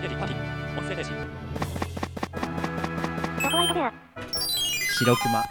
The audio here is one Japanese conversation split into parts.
エディパーティー音声停止。 ザホワイトベア。 白熊。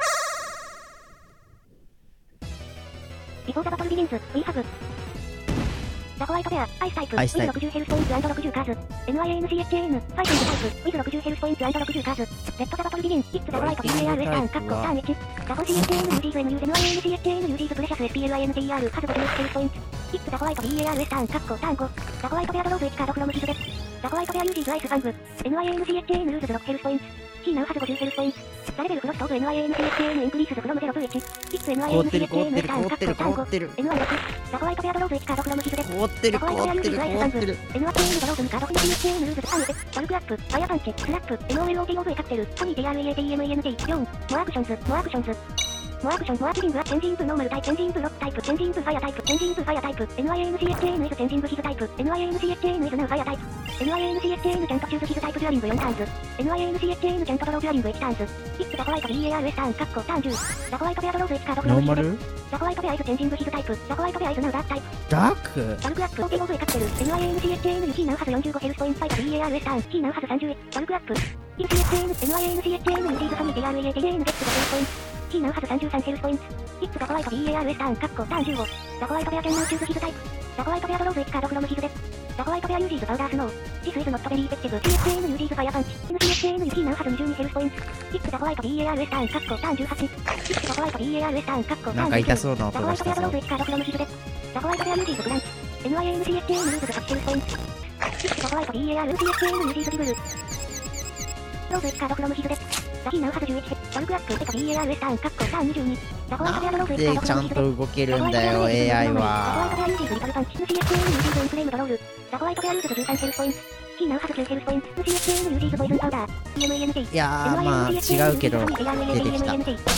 ビフォーザバトルビギンズ、ウィーハブ。ザホワイトベア、アイスタイプ、ウィズ60ヘルスポイント&60カーズ。NIANCHAN、ファイティングタイプ、ウィズ60ヘルスポイント&60カーズ。レッドザバトルビギン、イッツザホワイト BARS ターン、カッコターン1。ザホ CHAN、ユージーズ NU、NIANCHAN、ユージーズプレシャス SPLINTER、ハズ50ヘルスポイント。イッツザホワイト BARS ターン、カッコターン5。ザホワイトベアドローズ1カードフロムヒズデ。ザホワイトベアユージーズアイスファング。NIANCHAN ルーズズ6ヘルスポイント。キーナウハズ50ヘルスポイント。ザレベルフロストオブ NIANCHAN インクリースズフロム0ブ1。イッツ NIANCHAN スターン、カッコターン5。N16。ザホワイトベアドローズ1カードフロムヒズデ。 凍ってる凍ってる凍ってる。 NIAN ドローズ2カードフロム CHAN ルーズズアンエテ。トルクアップ、ファイアパンチ、スラップ、NOLOTOV カクテル、トニー TREATEMENT、4。モアクションズ、モアクションズ。モアクション、モアキリングはチェンジインプノーマルタイプ、チェンジインプロックタイプ、チェンジインプファイアタイプ、チェンジインプファイアタイプ、NIANCHAN イズチェンジングヒズタイプ、NIANCHAN イズナウファイアタイプ、NIANCHAN キャントチューズヒズタイプデュアリング4ターンズ、NIANCHAN キャントドローデュアリング1ターンズ、イッツザホワイト BARS ターン、カッコターン10、ザホワイトベアドローズ1カードフロムヒズデ、ザホワイトベアイズチェンジングヒズタイプ、ザホワイトベアイズナウダークタイプ、 ダークバルクアップ、OTOV カクテル、NIANCHAN ユキーナウハズ45ヘルスポイントファイタ BARS ターン、キーナウハズ31、バルクアップ、イン CHAN、NIANCHAN ユージーズファミ TREATAN ゲッツ5ヘルスポイント、キーナウハズ33ヘルスポイント、イッツザホワイト BARS ターン、カッコターン15、ザホワイトベアキャンナウチューズヒズタイプ、ザホワイトベアドローズ1カードフロムヒズデ、ザホワイトベアユージーズパウダースノー、ジスイズノットベリーエフェクティブ、CHAN ユージーズファイアパンチ、NCHAN ユキーナウハズ22ヘルスポイント、イッツザホワイト BARS ターン、カッコターン18、イッツザホワイト BARS ターン、カッコターン19、 なんか痛そうな音ザホワイトベアドローズ1カードフロムヒズデ、ザホワイトベアユージーズグランチ、NIANCHAN ルーズズ8ヘルスポイント、イッツザホワイト BARCHAN ユージーズビブル、ローズ1カードフロムヒズデ、ザキーナウハズ11ヘ、バルクアップ、BARS ターン、カッコターン22、ザホワイトベアドローズ1カードフちゃんロムヒズデ、 と動けるんだよ AI ザホワイトベは。 アユージーズリトルパンチ、NCHAN ユージーズインフレームドロール、ザホワイトベアユーズ13ヘルスポイント、キーナウハズ9ヘルスポイント、NCHAN ユージーズポイズンパウダー、EMENT、 いやーまあ違うけど出てきた。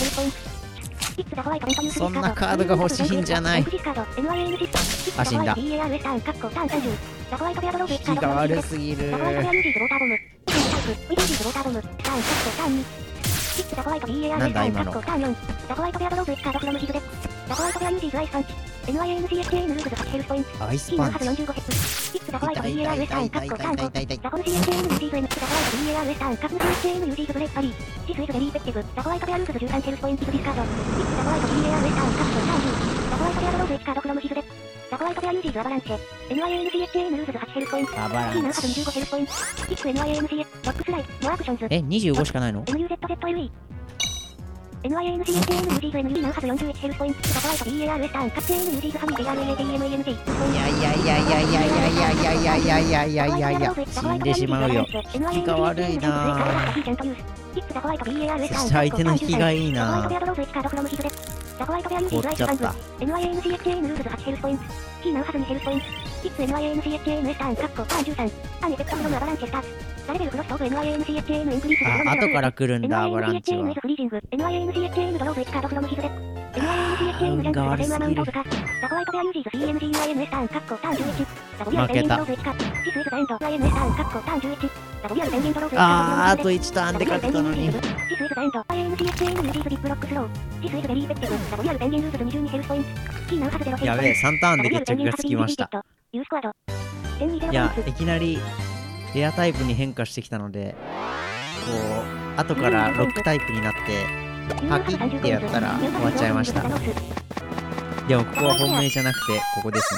そんなカードが欲しいんじゃない。あ、死んだ。引きが悪すぎる。なんだ今の。 ザホワイトベアドローズ1カードフロムヒズデ、ザホワイトベアユージーズアイスパンチ、NIANCHAN ルーズズ8ヘルスポイント、 アイスキーナウハズパンチ。 45ヘッズ、イッツザホワイト BARS ターン、カッコターン5、ザホル CHAN ユージーズ M、ザホワイト BARS ターン、カッコ CHAN ユージーズブレイクパリー、ジスイズベリーエフェクティブ、ザホワイトベアルーズズ13ヘルスポイントディスカード、イッツザホワイト BARS ターン、カッコターン10、ザホワイトベアドローズ1カードフロムヒズデ、ザホワイトベアユージーズアバランチェ、NIANCHAN ルーズズ8ヘルスポイント、キアバラーナウハズンチ。 25ヘルスポイント、イッツ NIANCH、ロックスライド、モアクションズ、 25しかないの？ MUZZLE、NIANCHAN ユージーズ NE ナウハズ41ヘルスポイント、ザホワイト BARS ターン、カッチェーンユージーズファミ TREATEMENT、 いやいやいやいやいやいやいやいやいやいやいやいやいやいや死んでしまうよ。引きが悪いなぁ。そして相手の引きがいいなぁ。凍っちゃった。 NIANCHAN ルーズズ8ヘルスポイント、キーナウハズ2ヘルスポイント、イッツ NIANCHAN スターン、カッコターン13、アンエフェクトフロムアバランチェスターツ、ザレベルフロストオブ NIANCHAN インクリースズフロムあ、後から来るんだアバランチは。 NIANCHAN フリージング、NIANCHAN ドローズ1カードフロムヒズデ、NIANCHAN ジャンプセームアマウントオブカー、ザホワイトベアユージーズ CNGUIN スターン、カッコターン11、ザボリアルペンギンドローズ1カー、ジスイズザエンド IN スターン、カッコターン11、ザボリアルペンギンドローズ1カー、 あと1ターンで勝ったのに。 ジスイズザエンド INCHAN ユージーズビッグロックスロー、ジスイズベリーエフェクティブ、ザボリアルペンギンルーズズ22ヘルスポイント、キーナウハズ0ヘルスポイント、 やべえ3ターンで決着がつきました。 ユースコアド1020 いやいきなりレアタイプに変化してきたので、こう後からロックタイプになってパキッてやったら終わっちゃいました。でもここは本命じゃなくてここですね。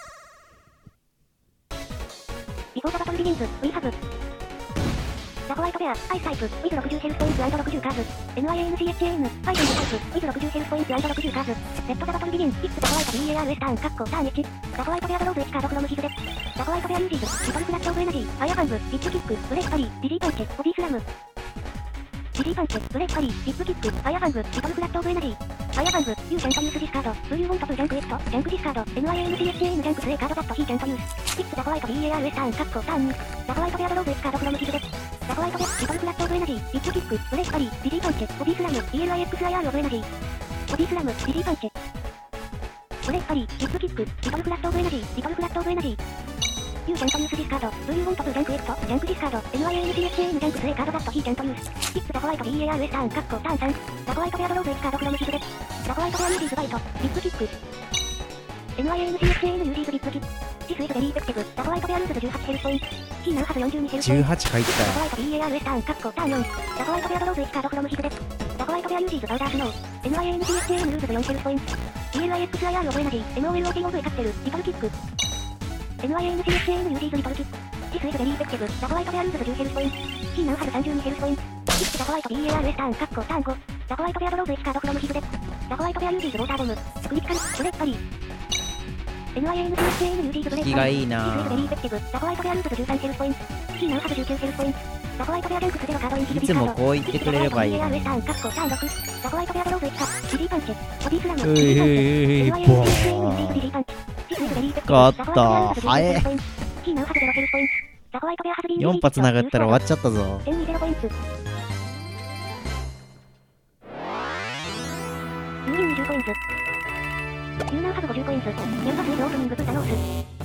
ビフォーザバトルビギンズ、ウィーハブザホワイトベア、アイスタイプ、ウィズ60ヘルスポイント&60カーズ、NIANCHAN、ファイティングタイプ、ウィズ60ヘルスポイント&60カーズ、レッドザバトルビギン、イッツザホワイト BARS ターン、カッコターン1、ザホワイトベアドローズ1カードフロムヒズデ、ザホワイトベアユージーズ、リトルフラッシュオブエナジー、ファイアバンブ、リップキック、ブレイクパリー、リジーパンチ、ボディスラム、リジーパンチ、ブレイクパリー、リップキック、ファイアバンブ、リトルフラッシュオブエナジー、ファイアバンブ、ユーキャントユースディスカード、ブルーウォントプジャンクエクト、ジャンクディスカード、NIANCHAN ジャンクスエカードザットヒーキャントユース、イッツザホワイト BARS ターン、カッコターン2、ザホワイトベアドローズ1カードフロムヒズデ、ザホワイトベア、リトルフラッシュオブエナジー、リップキック、ブレイクパリー、リジーパンチ、ボディスラム、ELIXIR オブエナジー、ボディスラム、リジーパンチ、ブレイクパリー、リップキック、リトルフラッシュオブエナジー、リトルフラッシュオブエナジー、ユーキャントユースディスカード、ブルーウォントプジャンクエクト、ジャンクディスカード、NIANCHAN ジャンクスエカードザットヒーキャントユース、イッツザホワイト BARS ターン、カッコターン3、ザホワイトベアドローズ1カードフロムヒズデ、ザホワイトベアユージーズバイト、リップキック、 NIANCHAN ユージーズビッグキシスイズベリーエフェクティブダコワイトベアルーズ18ヘルスポイントキーナウハズ42ヘルスポイント 18入ったダコワイト BARS ターンカッコターン4ダコワイトベアドローズ1カードフロムヒズデダコワイトベアユージーズパウダースノー NIANCHAN ルーズ4ヘルスポイント ELIXIR オブエナジー MOLOT オブエカステルリトルキック NIANCHAN ユージーズリトルキックシスイズベリーエフェクティブダコワイトベアルーズ10ヘルスポイントキーナウハズ32ヘルスポイントキックダコワイト BARS ターンカッコターン5ダコワイトベアドローズ1カードフロムヒズデダコワイトベアユージーズウォーターボムクリティカルスレッパリーNIANCHAN ユージーズブレッ気がいいなシスイズベリーエフェクティブダコワイトベアルーズ13ヘルスポイントキーナウハズ19ヘルスポイントダコワイトベアジャンクスゼロカードインヒズいつもこう言ってくれればいいのに。 ターンカッコターン6ダコワイトベアドローズ1カシリーパンチボディスラムういボーン勝った早えキーナウハズ0ヘルスポイントダコワイトベアハズビン 4発殴ったら終わっちゃったぞ。 1020ポイントユーニン20ポイントユーナウハズ50ポイント4発目でオープニングブータノース